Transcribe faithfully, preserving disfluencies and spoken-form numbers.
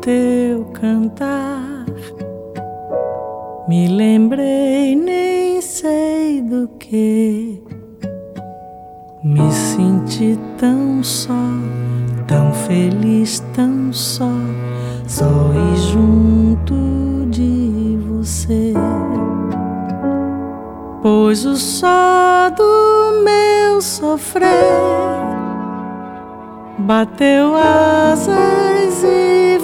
teu cantar. Me lembrei, nem sei do que, me senti tão só, tão feliz, tão só, só e junto de você. Pois o só do meu sofrer bateu asas e